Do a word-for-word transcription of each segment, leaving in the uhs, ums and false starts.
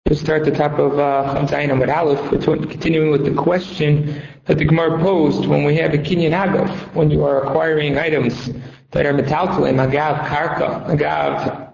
to start the top of Chaf Zayin Amud Aleph, continuing with the question that the Gemara posed when we have a Kinyan Agav, when you are acquiring items that are metaltalim, agav karka, agav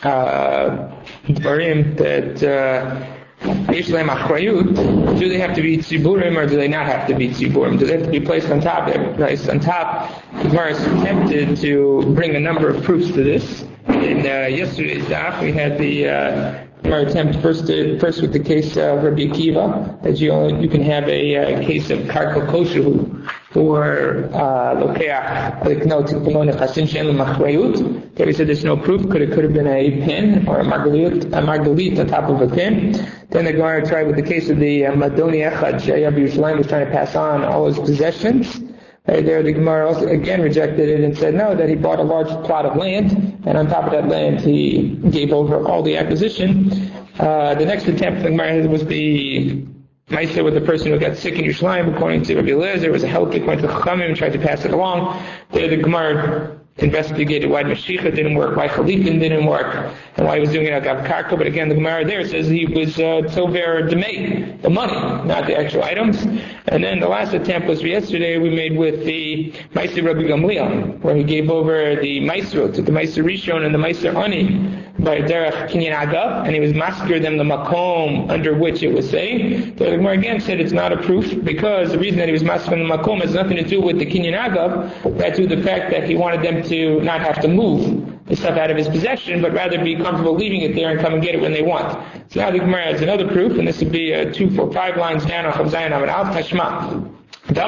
dvarim that yesh lehem achrayut, do they have to be tziburim or do they not have to be tziburim? Do they have to be placed on top? They're placed on top. The Gemara is tempted to bring a number of proofs to this. In uh, yesterday's daf, we had the uh, Our attempt first to, first with the case of Rabbi Akiva, that you only, you can have a, a case of karka koshehu for lokeach liknot tikkunon nechasim she'en lo machrayut. Okay, we said there's no proof. Could it could have been a pin or a margalit, a margalit on top of a pin. Then the Gemara tried with the case of the uh, Madoni Echad She'aya B'Yerushalayim was trying to pass on all his possessions. Right there, the Gemara also again rejected it and said no, that he bought a large plot of land, and on top of that land he gave over all the acquisition. Uh, the next attempt the Gemara had was the Maisa with the person who got sick in Yerushalayim, according to Rabbi Eliezer, was a health according to Chachamim, tried to pass it along. There, the Gemara investigated why Mashiach didn't work, why Chalipin didn't work, and why he was doing it agav karka. But again, the Gemara there says he was tover demei, the money, not the actual items. And then the last attempt was yesterday we made with the Meiser Rabbi Gamliel, where he gave over the Meiser to the Meiser Rishon and the Meiser Ani by Derech Kinyan Agav, and he was masker them the makom under which it was saying. The Gemara again said it's not a proof because the reason that he was masker the makom has nothing to do with the Kinyan Agav, but to the fact that he wanted them to not have to move the stuff out of his possession, but rather be comfortable leaving it there and come and get it when they want. So now the Gemara adds another proof, and this would be uh, two, four, five lines down on Chaf Zayin Amud Aleph Tashma. There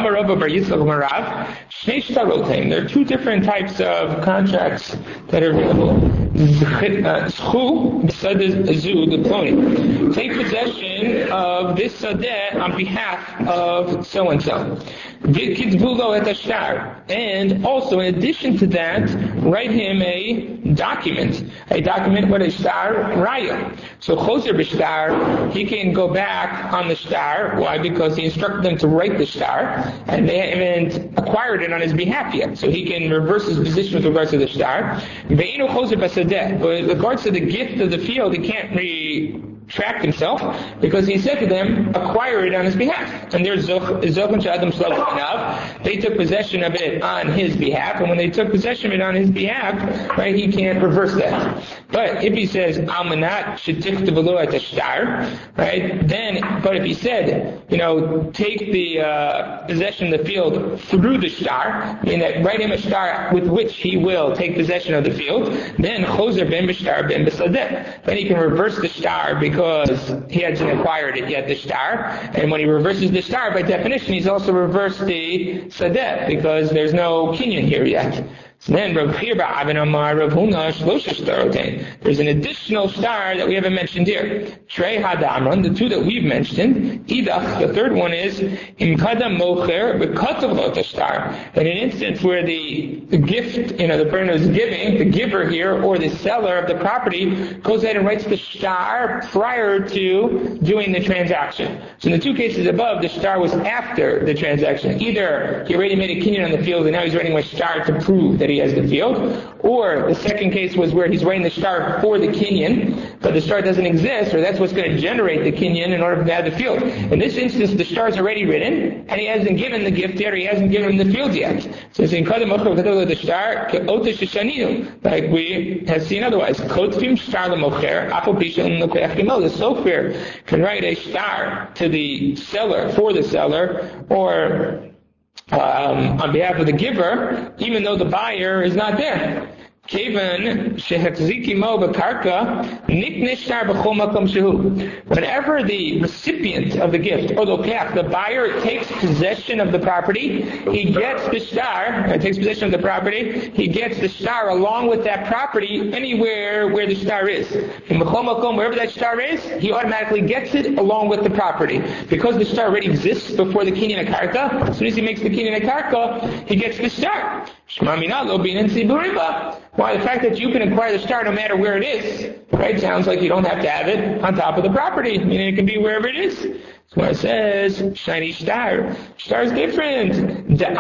are two different types of contracts that are available. Take possession of this sadeh on behalf of so and so. And also, in addition to that, write him a document. A document with a star raya. So choser b'shtar, he can go back on the star. Why? Because he instructed them to write the star, and they haven't acquired it on his behalf yet. So he can reverse his position with regards to the star. But with regards to the gift of the field, he can't retract himself because he said to them, acquire it on his behalf. And there's Zochon Shadam Slavinav. They took possession of it on his behalf, and when they took possession of it on his behalf, right, he can't reverse that. But if he says, Almanat Shetikhtavalo at the star, right, then, but if he said, you know, take the uh, possession of the field through the star, meaning that write him a star with which he will take possession of the field, then Choser ben b'shtar ben b'sadeh. Then he can reverse the star because he hasn't acquired it yet, the star. And when he reverses the star, by definition, he's also reversed the sadeh because there's no kinyan here yet. So then, Rav Chirba Avin Amar Rav Huna Shlosha Shtarotein. There's an additional star that we haven't mentioned here. Trei Hadamran, the two that we've mentioned. Idach, the third one is Imkadam Mocher Bekatav Lota Star. In an instance where the, the gift, you know, the person who's giving, the giver here, or the seller of the property, goes ahead and writes the star prior to doing the transaction. So in the two cases above, the star was after the transaction. Either he already made a kinyan on the field and now he's writing a star to prove that he has the field, or the second case was where he's writing the star for the kinyan, but the star doesn't exist, or that's what's going to generate the kinyan in order to have the field. In this instance, the star is already written, and he hasn't given the gift yet, or he hasn't given him the field yet. So it's in the star, like we have seen otherwise. The sofer can write a star to the seller, for the seller, or Um, on behalf of the giver, even though the buyer is not there. Whenever the recipient of the gift, or the buyer takes possession of the property, he gets the star, uh, takes possession of the property, he gets the star along with that property anywhere where the star is. Wherever that star is, he automatically gets it along with the property. Because the star already exists before the kinyan karka, as soon as he makes the kinyan karka, he gets the star. Why? The fact that you can acquire the star no matter where it is, right? Sounds like you don't have to have it on top of the property. Meaning it can be wherever it is. So it says, shiny star. Star is different. The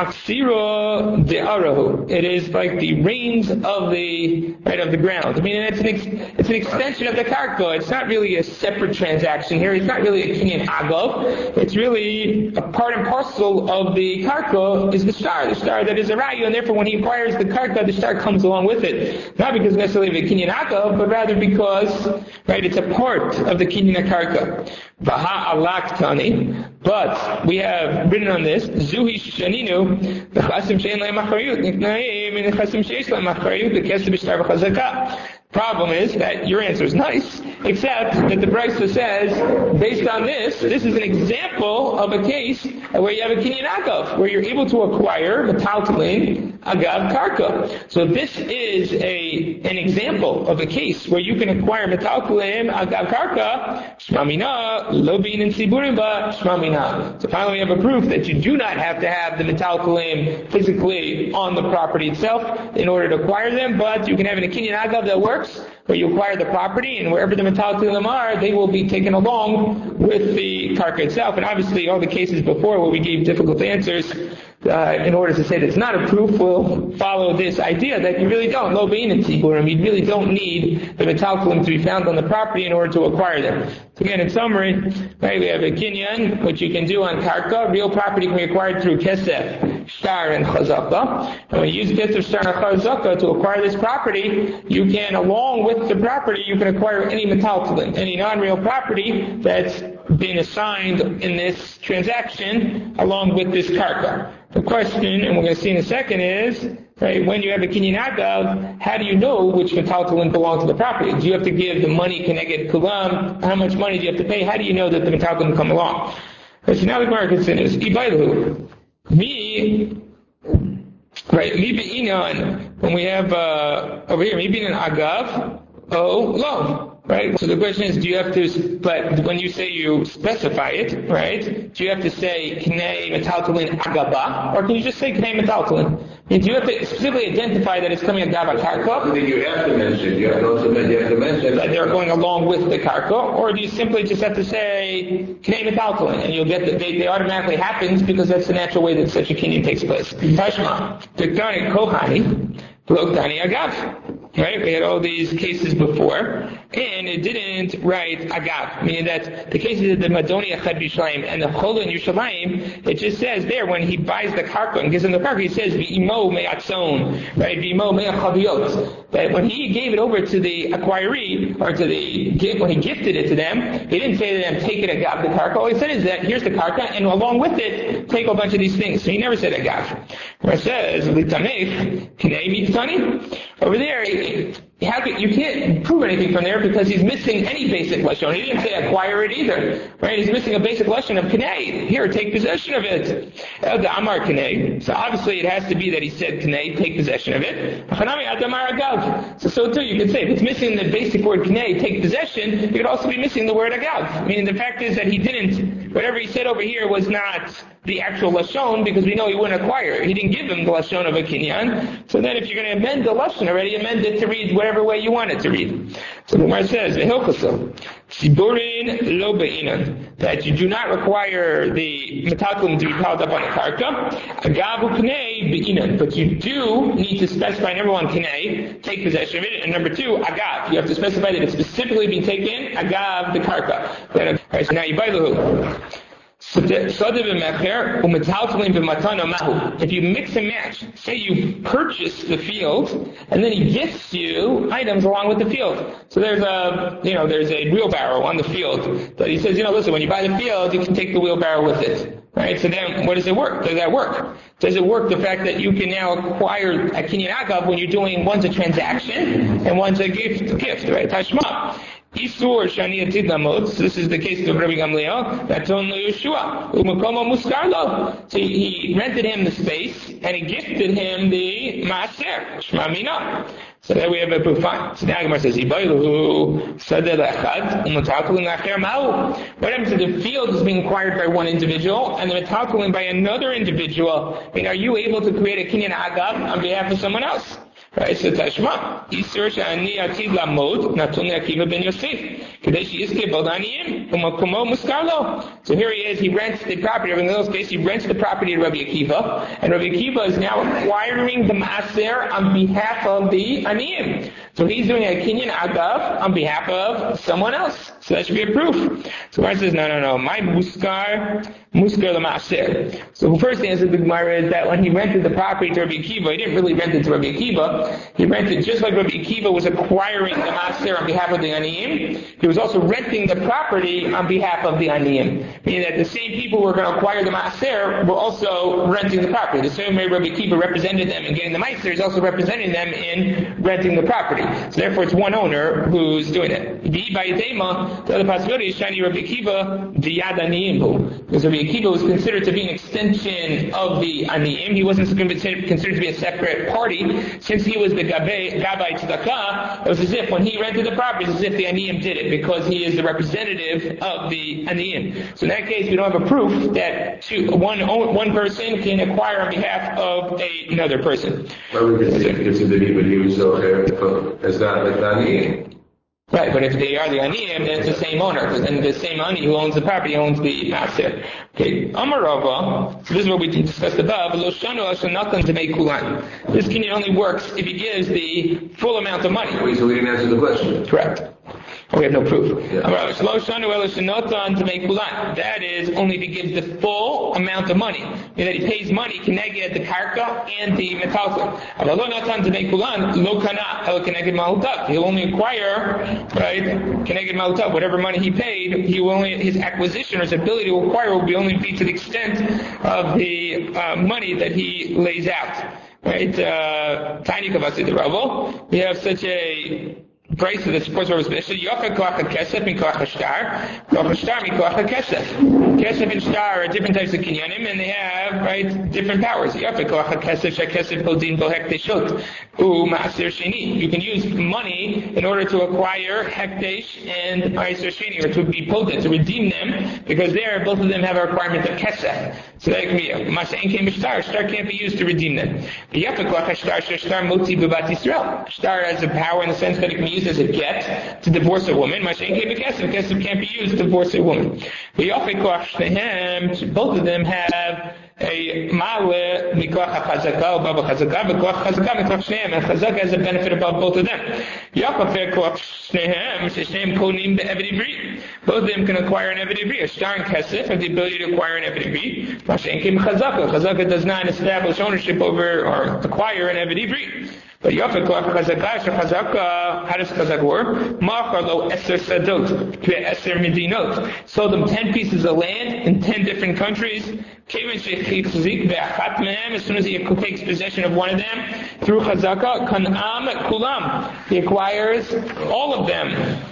aksiro de arahu. It is like the reins of the, right, of the ground. I mean, it's an, ex, it's an extension of the karka. It's not really a separate transaction here. It's not really a kinyan agav. It's really a part and parcel of the karka is the star. The star that is a rayu, and therefore when he acquires the karka, the star comes along with it. Not because necessarily of a kinyan agav, but rather because, right, it's a part of the kinyan karka. Baha alak tani, but we have written on this, Zuhi shaninu, the chasim shein le'em achariyut, niknaim, and the chasim sheish le'em achariyut, the kesed b'shtar v'chazaka. Problem is that your answer is nice, except that the Brisa says, based on this, this is an example of a case where you have a kinyan agav, where you're able to acquire metaltalin agav karka. So this is a an example of a case where you can acquire metaltalin agav karka, shmamina, lobin and siburim, but shmamina. So finally we have a proof that you do not have to have the metaltalin physically on the property itself in order to acquire them, but you can have an kinyan agav that works, where you acquire the property, and wherever the metaltalin are, they will be taken along with the karka itself. And obviously, all the cases before where we gave difficult answers, uh, in order to say that it's not a proof, will follow this idea that you really don't, lo bein and tigurim, you really don't need the metaltalin to be found on the property in order to acquire them. So again, in summary, right, we have a kinyan, which you can do on karka. Real property can be acquired through kesef, shtar, and chazaka. And when you use kesef, shtar, and chazaka to acquire this property, you can, along with the property, you can acquire any metaltalin, any non-real property that's been assigned in this transaction along with this karka. The question, and we're going to see in a second, is, right, when you have a kinyan agav, how do you know which metaltalin belongs to the property? Do you have to give the money keneged kulam? How much money do you have to pay? How do you know that the metaltalin come along? Right, so now the Gemara continues. Ibailu. Me, right, mi be'inan, when we have, uh, over here, mi be'inan agav, oh, lo. Right? So the question is, do you have to, but when you say you specify it, right, do you have to say Knei Metaltalin Agaba, or can you just say Knei Metaltalin? I mean, do you have to specifically identify that it's coming Agaba Karka? I think you have to mention, you have to also you have to mention that they're going along with the Karka, or do you simply just have to say Knei Metaltalin, and you'll get that they, they automatically happens because that's the natural way that such a kinyan takes place. Tashma, Tiktani Kohani, Blokdani Agav. Right? We had all these cases before, and it didn't write Agav, meaning that the cases of the Madoni Achad B'Yushalayim and the Chol in Yerushalayim, it just says there, when he buys the karka and gives him the karka, he says, V'imo me'atzon, right? V'imo me'achaviot. That when he gave it over to the acquiree, or to the, when he gifted it to them, he didn't say to them, take it Agav, the karka. All he said is that, here's the karka, and along with it, take a bunch of these things. So he never said Agav. Where it says, L'tamech, Knei Mitzani. Over there, how can, you can't prove anything from there because he's missing any basic lashon. He didn't say acquire it either, right? He's missing a basic lashon of knei. Here, take possession of it. El Amar knei. So obviously it has to be that he said knei, take possession of it. So so too, you could say if it's missing the basic word knei, take possession, you could also be missing the word agav. I mean, the fact is that he didn't, whatever he said over here was not the actual lashon, because we know he wouldn't acquire it. He didn't give him the lashon of a kinyan. So then if you're going to amend the lashon already, amend it to read whatever way you want it to read. So the Gemara says, Siburin lo be'inan, that you do not require the metaltalin to be piled up on the karka. Agavu knei be'inan, but you do need to specify, number one, knei, take possession of it, and number two, agav. You have to specify that it's specifically being taken, agav the karka. Then, alright, so now you buy the hook. If you mix and match, say you purchase the field, and then he gifts you items along with the field. So there's a, you know, there's a wheelbarrow on the field that he says, you know, listen, when you buy the field, you can take the wheelbarrow with it. Right? So then, what does it work? Does that work? Does it work the fact that you can now acquire a kinyan agav when you're doing, one's a transaction, and one's a gift, gift, right? Tashma. Isur shani atid lamod. So this is the case of Rabbi Gamliel. That's on Yeshua. Umakomo muskarlo. So he rented him the space and he gifted him the maaser shma mina. So there we have a proof. Fine. So now Gemara says, "Ibaylu sadeh lechad u'metaltalin lacher ma'u." What happens if the field is being acquired by one individual and the metaltalin by another individual? I mean, are you able to create a kinyan agav on behalf of someone else? Right, so Tashma, Isur Shani Atid Lamod, Natun Akiva ben Yosef. Kadesh Yiske Baldaniyim, Umakumo Muskarlo. So here he is, he rents the property, in this case, he rents the property to Rabbi Akiva, and Rabbi Akiva is now acquiring the Maaser on behalf of the Aniyim. So he's doing a Kinyan Agav on behalf of someone else. So that should be a proof. So Gemara says, no, no, no, my Muskar, Muskar the Maaser. So the first answer to the Gemara is that when he rented the property to Rabbi Akiva, he didn't really rent it to Rabbi Akiva. He rented just like Rabbi Akiva was acquiring the Maaser on behalf of the Aniyim. He was also renting the property on behalf of the Aniyim. Meaning that the same people who were going to acquire the Maaser were also renting the property. The same way Rabbi Akiva represented them in getting the Maaser, he's also representing them in renting the property. So therefore it's one owner who's doing it. The other possibility is Shani Rabbi Akiva Diyad Aniyim, because Rabbi Akiva was considered to be an extension of the Aniyim. He wasn't considered to be a separate party. Since he was the Gabbai Tzedakah, it was as if when he rented the property, it's as if the Aniyim did it, because he is the representative of the Aniyim. So in that case, we don't have a proof that two, one, one person can acquire on behalf of a, another person. Well, we can say it's a big, but he was so it's not like the Aniyim. Right, but if they are the Aniyim, then it's the same owner, because then the same Ani who owns the property owns the Maaser. Okay, Amarava, so this is what we discussed above, Lo Shanu Ashanatan to make Kulan. This kinyan only works if he gives the full amount of money. Wait, so we didn't answer the question. Correct. We have no proof. Yeah. To make Kulan. That is only if he gives the full amount of money. Meaning that he pays money, Keneged the Karka and the Metalka. To make Kulan, Lo Kana, El Keneged Mahutak. He'll only acquire, right, Keneged Mahutak, whatever money he paid, he will only, his acquisition or his ability to acquire will be only be to the extent of the uh, money that he lays out. Right? Tiny Kavasi the Ravo. We have such a price that supports what was mentioned. Yocha koach kesef min koach hashtar, koach hashtar min koach kesef. Kesef and shtar are different types of kinyanim, and they have right different powers. Yocha koach kesef shekesef bodin bohek teshot u maaser sheni. You can use money in order to acquire hekdesh and maaser sheni, or to be potent, to redeem them, because there both of them have a requirement of kesef. So that can be masha enkein b'shtar. Shtar can't be used to redeem them. Yocha koach hashtar shtar moti b'bat Yisrael. Shtar has a power in the sense that it can be used as a get to divorce a woman. Kesef can't be used to divorce a woman. Both of them have a ma'ale mikoach hachazaka above hachazaka, but koach hachazaka mikoach shnehem, and chazaka has a benefit above both of them. Yachafer koach shnehem, shnehem konim be'eved ivri. Both of them can acquire an eved ivri. A shtar and kesef have the ability to acquire an eved ivri. Mashenkim chazaka. Chazaka does not establish ownership over or acquire an eved ivri. But Yafet Koach Chazaka, Chazaka, how does Chazaka work? Machar lo eser sadot, to eser medinot. Sold them ten pieces of land in ten different countries. As soon as he takes possession of one of them, through Chazaka, Kan'am Kulam. He acquires all of them.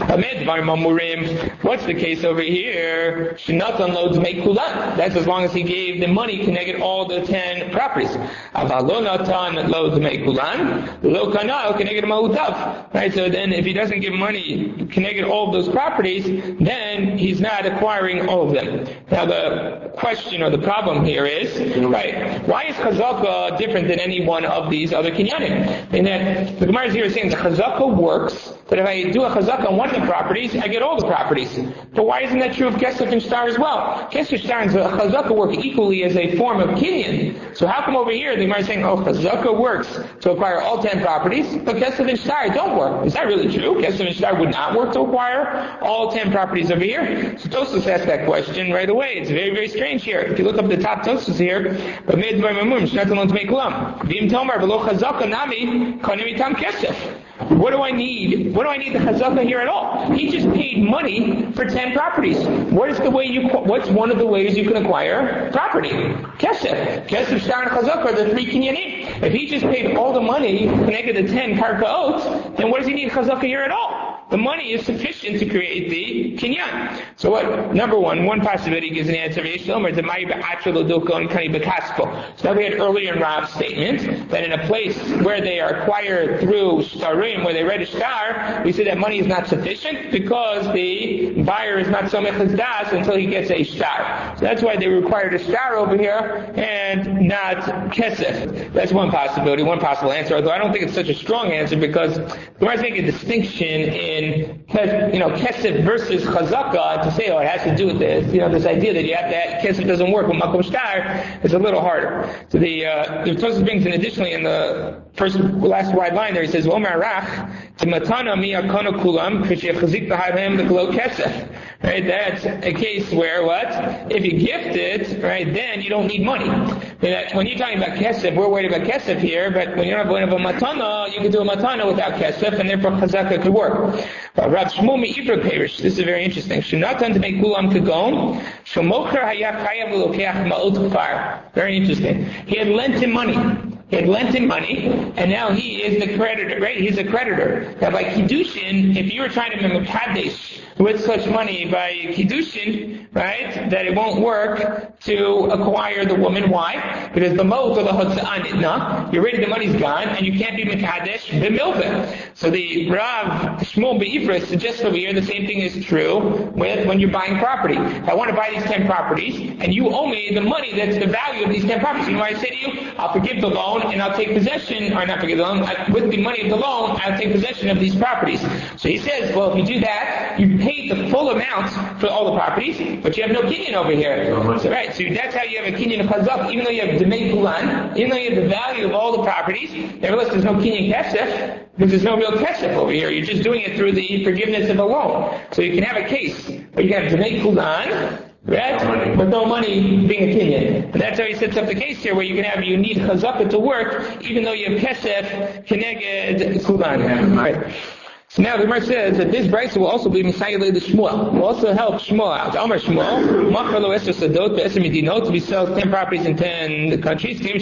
What's the case over here? Shinatan lo to make kulan. That's as long as he gave the money connected all the ten properties. Avalonatan lo to make kulan. Lo kanal connected mautav. Right. So then, if he doesn't give money connected all of those properties, then he's not acquiring all of them. Now the question or the problem here is, right? Why is chazaka different than any one of these other kinyanim? And that the Gemara is here saying the chazaka works. That if I do a chazaka on one of the properties, I get all the properties. But why isn't that true of kesef and shtar as well? Kesef, shtar, and chazaka work equally as a form of kinyan. So how come over here the Gemara is saying, oh, chazaka works to acquire all ten properties, but kesef and shtar don't work? Is that really true? Kesef and shtar would not work to acquire all ten properties over here. So Tosfos asked that question right away. It's very, very strange here. If you look up the top Tosfos here, but made by mamum, shnatalon to make kulam. Vim tomar below chazaka nami kanim itam kesef. What do I need? What do I need the chazaka here at all? He just paid money for ten properties. What is the way you? What's one of the ways you can acquire property? Kesef, kesef, shtar, and chazaka are the three kinyanim. If he just paid all the money connected to ten karkaot, then what does he need chazaka here at all? The money is sufficient to create the kinyan. So what? Number one, one possibility gives an answer. So now we had earlier in Rav's statement that in a place where they are acquired through shtarim, where they read a shtar, we say that money is not sufficient because the buyer is not somech das until he gets a shtar. So that's why they required a shtar over here and not kesef. That's one possibility, one possible answer. Although I don't think it's such a strong answer because the Gemara is making a distinction in, you know, kesef versus chazaka to say, oh, it has to do with this. You know, this idea that you have to have, kesef doesn't work with makom shtar is a little harder. So the uh, the Tosfos brings in additionally in the first last wide line there, he says, Omar Rach to matana miyakana kulam k'shechazik b'hayim b'glo kesef. Right, that's a case where what? If you gift it, right, then you don't need money. When you're talking about kesef, we're worried about kesef here, but when you're not worried about matana, you can do a matana without kesef, and therefore chazaka could work. But Rav Shmuel Me'ivra Perish, this is very interesting. Shenatan to make kulam kagon, shemocher hayav chayav ulokeach ma'ot kfar. Very interesting. He had lent him money. He had lent him money, and now he is the creditor, right? He's a creditor. Now by Kiddushin, if you were trying to make Kadesh with such money by Kiddushin, right, that it won't work to acquire the woman. Why? Because the mot or the hotza'anitna, you're ready, the money's gone, and you can't be Mekadesh b'milveh. So the Rav Shmuel Be'ifra suggests over here the same thing is true with when you're buying property. I want to buy these ten properties, and you owe me the money that's the value of these ten properties. You know what I say to you? I'll forgive the loan, and I'll take possession, or not forgive the loan, with the money of the loan, I'll take possession of these properties. So he says, well, if you do that, you paid the full amount for all the properties, but you have no kinyan over here. So right, so that's how you have a kinyan of chazak, even though you have demei kulan, even though you have the value of all the properties, nevertheless there's no kinyan kesef, because there's no real kesef over here. You're just doing it through the forgiveness of a loan. So you can have a case where you have demei kulan, right? With no money being a kinyan. And that's how he sets up the case here, where you can have, you need chazaka to work, even though you have kesef, keneged, kulan. Right. So now the Gemara says that this brayso will also be misayel the Shmuel. Will also help Shmuel out. Amar Shmuel, machar lo eser sadot be'eser medinot. We sell ten properties in ten countries. That's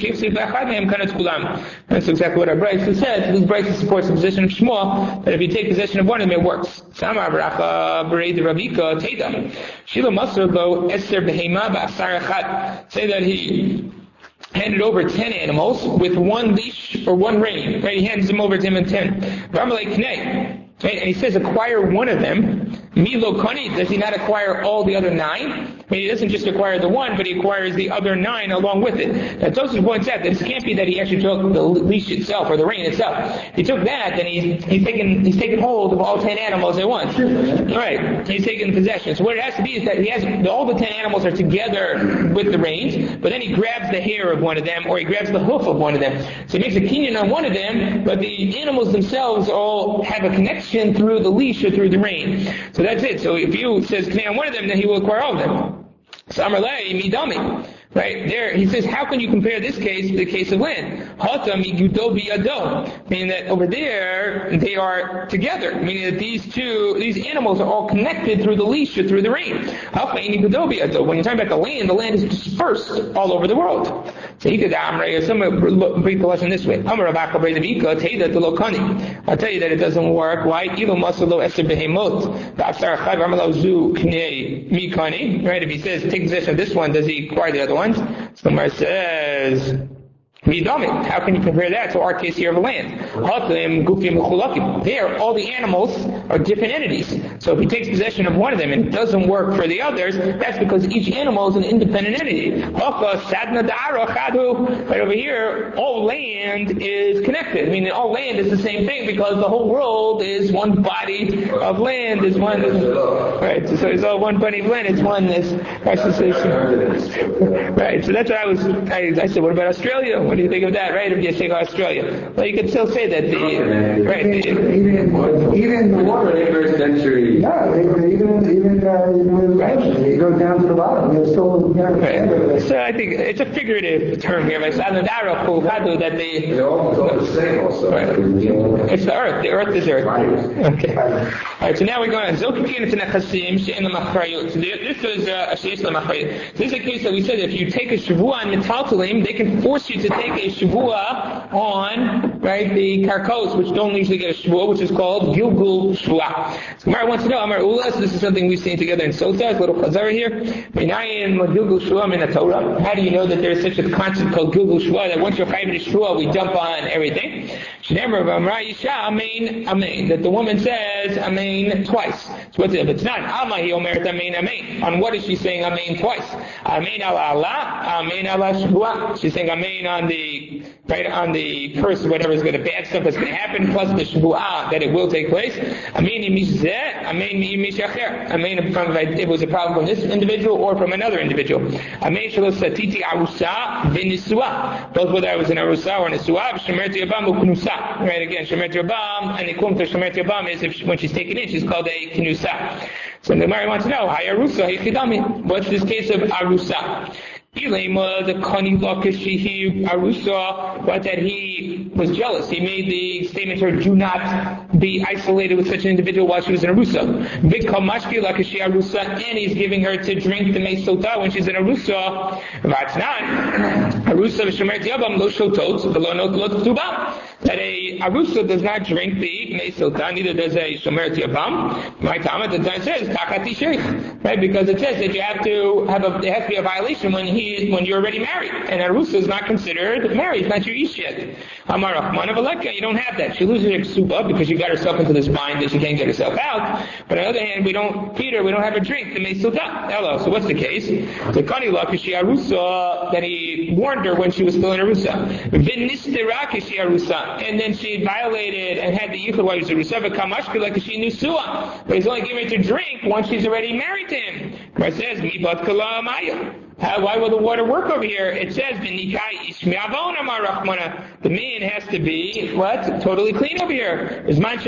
exactly what our brayso says. This brayso supports the position of Shmuel that if you take possession of one of them, it works. Samar b'racha b'rei de Ravika teda. Shila masar lo eser behema ba'asar echad. Say that he handed over ten animals with one leash or one rein. Right? He hands them over to him in ten. Ramalei Knei. Right? And he says, acquire one of them. Milo Kani, does he not acquire all the other nine? I mean, he doesn't just acquire the one, but he acquires the other nine along with it. Now, Tosfos points out that it can't be that he actually took the leash itself or the rein itself. If he took that, then he's, he's taken he's taken hold of all ten animals at once. Right? He's taken possession. So what it has to be is that he has all the ten animals are together with the reins, but then he grabs the hair of one of them, or he grabs the hoof of one of them. So he makes a kinyan on one of them, but the animals themselves all have a connection through the leash or through the rein. So that's it. So if you says kinyan on one of them, then he will acquire all of them. Samarlei midami. Right there, he says, how can you compare this case to the case of land? Hata migudo biyado, meaning that over there they are together, meaning that these two, these animals are all connected through the leash or through the rein. When you're talking about the land, the land is dispersed all over the world. So he could amrei. Some break the lesson this way. I'll tell you that it doesn't work. Why? Right? If he says take possession of this one, does he acquire the other one? So the Gemara says, how can you compare that to our case here of land? There, all the animals are different entities. So if he takes possession of one of them and it doesn't work for the others, that's because each animal is an independent entity. Right over here, all land is connected. I mean, all land is the same thing because the whole world is one body of land. Is one, right? So it's all one body of land. It's one. Is right. So that's what I was. I, I said, what about Australia? What do you think of that, right? If you take Australia, well, you could still say that the right, the, even even the water, twenty-first century. Yeah, even even uh, you know, it goes down to the bottom. It's still right. So I think it's a figurative term here. That the they all go the same also. Right. It's the earth. The earth is earth. Okay. All right. So now we're going on. This is uh, this is a case that we said if you take a shavua on metaltalim, they can force you to take a shavua on right, the karkos, which don't usually get a shvua, which is called Gilgul Shvua. So Gemara wants to know, Amar Ula, so this is something we've seen together in Sota, a little chazara here. Gilgul Shvua in the Torah. How do you know that there's such a concept called Gilgul Shvua, that once you're chayiv in shvua, we jump on everything? Shneimar v'amra Isha, Amen, Amen, that the woman says Amen twice. So what's it? If it's not Alma, he omeret Amen, Amen. On what is she saying Amen twice? Amen ala Allah, Amen ala Shvua. She's saying Amen on the, right, on the curse, whatever is going to, bad stuff that's going to happen, plus the Shvua, that it will take place. Amen mishzeh, Amen mishacher. Amen from, if it was a problem from this individual or from another individual. Amen shelo satiti arusa v'nisua. Both whether I was an arusa or an nisua, v'shemerti abam u'knusa. Right, again, shemerti abam, and the kum to shemerti abam is if she, when she's taken in, she's called a knusa. So the Gemara wants to know, Hay arusa, hichidami. What's this case of arusa? Ilema, the kani lakashihi arusa, but that he was jealous. He made the statement to her, do not be isolated with such an individual while she was in arusa. Vikamashki lakashi arusa, and he's giving her to drink the meisota when she's in arusa. Vatnan, arusa v'shemer tiyabam lo shotot, v'lo not lo ktubam. That a arusa does not drink the meisota, neither does a shemer tiyabam. My comment at the time says, takati sheikh, right? Because it says that you have to have a, there has to be a violation when he when you're already married, and arusa is not considered married, it's not your ish yet. Amar Rahman of Aleka, you don't have that. She loses her ksuba because she got herself into this bind that she can't get herself out. But on the other hand, we don't feed her, we don't have her drink the meisota. Hello. So what's the case? The kanila kishi arusa, that he warned her when she was still in arusa. Vinistera kishi arusa, and then she violated and had the yichud while she was arusa. V'kamashkila kishi nusua, but he's only giving her to drink once she's already married to him. It says mibat kala amaya. How, why will the water work over here? It says, the man has to be, what? Totally clean over here. Right,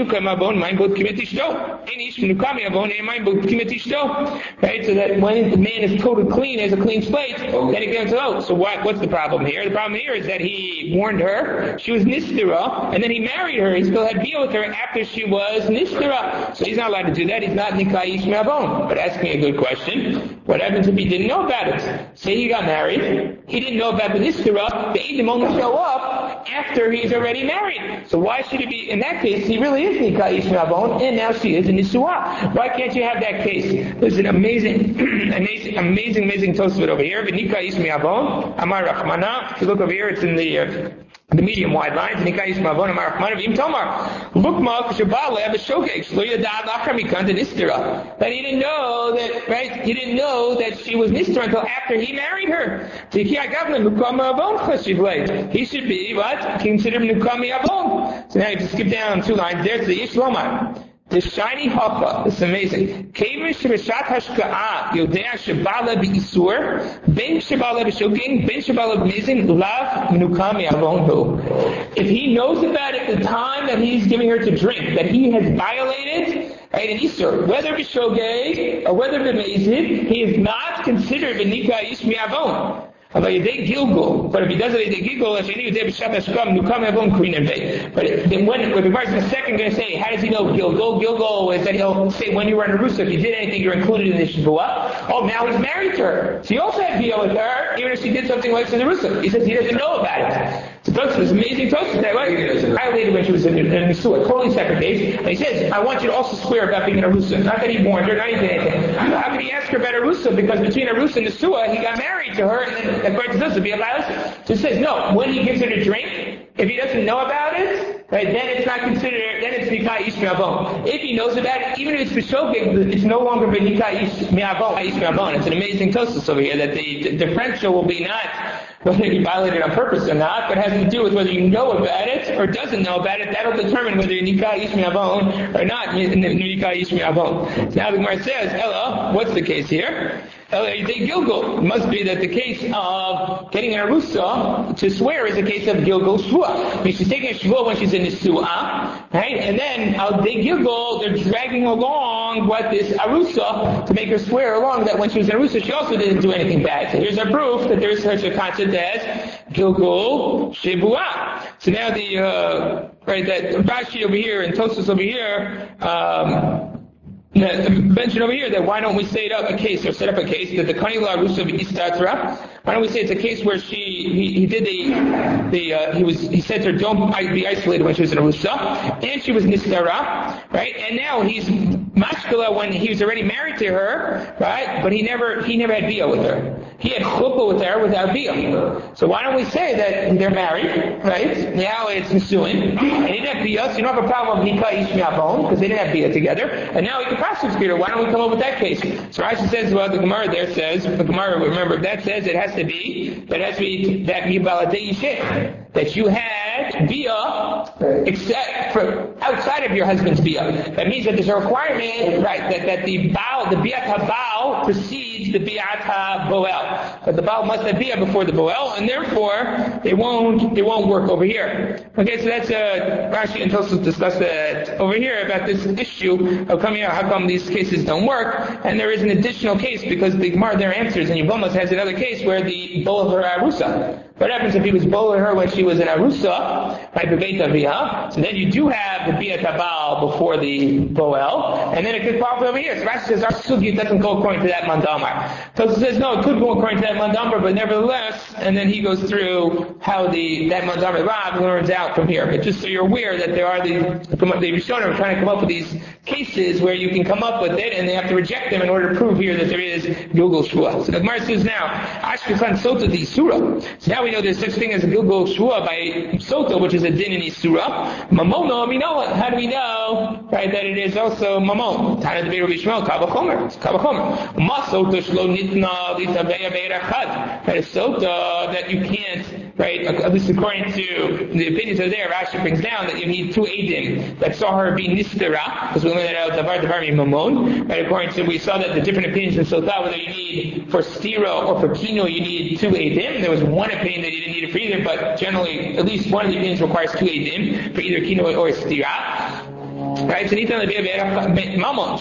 so that when the man is totally clean, has a clean slate, then he gets out. So what, what's the problem here? The problem here is that he warned her, she was nistira, and then he married her. He still had deal with her after she was nistira. So he's not allowed to do that. He's not nikah ish me'avon. But ask me a good question. What happens if he didn't know about it? Say he got married, he didn't know about the nistira, the Eidim only show up after he's already married. So why should he be, in that case, he really is nikah ish me'avon, and now she is a nisua. Why can't you have that case? There's an amazing, amazing, amazing, amazing Tosfot over here. Nikah ish me'avon, Amar Rachmana. If you look over here, it's in the uh, the medium wide lines. Nikah ish me'avon, Amar Rachmana. V'im Tomar. Look, Mal Kshabal Lev Shogeg Shlo Yadad Lachar Mikant Nistira. That he didn't know that, right? He didn't know that she was nistira until after he married her. He should be what? Considered nukami avon. So now you have to skip down two lines. There's the ish lomar. The shiny haffa. This is amazing. Kevish Rishat Hashka'a Yodea Shabala B'Isur Ben Shabala B'Shogin Ben Shabala B'Mizin Lav Nukami Avonhu. If he knows about it at the time that he's giving her to drink, that he has violated, right, an Isur, whether B'Shogeg or whether B'Mizin, he is not considered B'Nika Ish Mi'avon. But if he does it, they giggle. But then when, when the verse in a second going to say, how does he know Gilgal? Gilgal is that he'll say when you were in Arusa, if you did anything, you're included in this Shavua. Oh, now he's married to her. So he also had deal with her, even if she did something like in Arusa. He says he doesn't know about it. So Tosfos is amazing Tosfos that way. Violated when she was in, in Nisua, totally separate case. And he says, I want you to also swear about being in Arusa. Not that he warned her, not even anything. How could he ask her about Arusa? Because between Arusa and Nisua, he got married to her, and then according to this, would be a violation. So it says, no, when he gives her to drink, if he doesn't know about it, right, then it's not considered, then it's Nikah Ish Me'avon. If he knows about it, even if it's B'Shogeg, it's no longer Nikah Ish Me'avon. Ish Me'avon. It's an amazing Tosfos over here, that the, the differential will be not whether you violated on purpose or not, but has to do with whether you know about it or doesn't know about it. That'll determine whether you're Nikah Ish Me'avon or not Nikah Ish Me'avon. So now the Gemara says, hello, what's the case here? Gilgal. It must be that the case of getting an arusa to swear is a case of Gilgal Shvua. I mean, she's taking a Shvua when she's in the Nisua, right? And then uh, they Gilgal, they're dragging along what this arusa to make her swear along that when she was in arusa, she also didn't do anything bad. So here's our proof that there is such a concept as Gilgal Shivua. So now the uh, right that Rashi over here and Tosfos over here. Um, mention over here that why don't we set up a case or set up a case that the Kanila Rusa V'Istatra? Why don't we say it's a case where she he, he did the the uh, he was he said to her don't be isolated when she was in a Rusa and she was Nistara, right? And now he's Mashkala when he was already married to her, right? But he never he never had Bia with her. He had Chuppah with her without Bia. So why don't we say that they're married, right? Now it's Nisuin. And he didn't have Bia, so you don't have a problem with Hika Ishmiabon because they didn't have Bia together. And now he can prosecute her. Why don't we come up with that case? So Rashi says, well, the Gemara there says, the Gemara, remember, that says it has to be, that has to be that Yibaladei Yishik, that you had Bia except for outside of your husband's Bia. That means that there's a requirement, right, that, that the Baal, the Biat HaBaal precedes the Biat HaBoel. But the Baal must have Bia before the Boel, and therefore it won't it won't work over here. Okay, so that's uh, Rashi and Tosfos discuss that over here about this issue of coming out. How come these cases don't work? And there is an additional case because the Gemara there answers, and Yevamos has another case where the Boel of her Arusa. What happens if he was boling her when she was in Arusa, right, Bebeit Aviyah? So then you do have the Biat HaBaal before the Boel, and then it could qualify over here. So Rashi says our sugi doesn't go according to that mandamar. Tosfos says no, it could go according to that mandamar, but nevertheless, and then he goes through how the that mandamar Rav learns out from here. But just so you're aware that there are the the Rishonim are trying to come up with these cases where you can come up with it, and they have to reject them in order to prove here that there is Gilgul Shua. So the Gemara says now, Ashkechan Sota di Surah. So now we know there's such thing as a Gilgul Shua by Sota, which is a din in Isura. Mamono, we know it. How do we know, right, that it is also Mamon? Tana de Rabbi Shmuel, Kavachomer. It's Kavachomer. Ma Sota shlo nitna litaveya beirachad. That is Sota that you can't, right, at least according to the opinions that are there, Rashi brings down that you need two Eidim that saw her be Nistera, because we learned that out Davar Davar Mamon. Right, according to, we saw that the different opinions in Sota, whether you need for Stira or for Kino, you need two Eidim. There was one opinion that you didn't need it for either, but generally, at least one of the opinions requires two Eidim for either Kino or Stira. Right, so Nitan Mamon,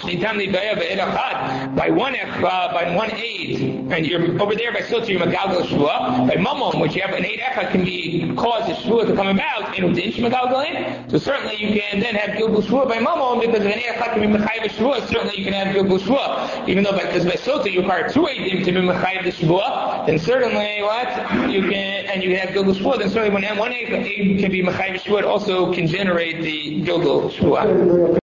Nitan by one uh, by one aid, and you're over there by Sota, you're Magalgal Shua. By Mamon, which you have an aid echad can be cause a Shua to come about, and Udinch Magalgalin. So certainly you can then have Gilgul Shua by Mamon, because if an aid echad can be Mechayiv Shua, certainly you can have Gilgul Shua. Even though because by Sota you require two aidim to be Mechayiv the Shua, then certainly what you can, and you can have Gilgul Shua, then certainly when one aid can be Mechayiv Shua, it also can generate the Gilgul Shua.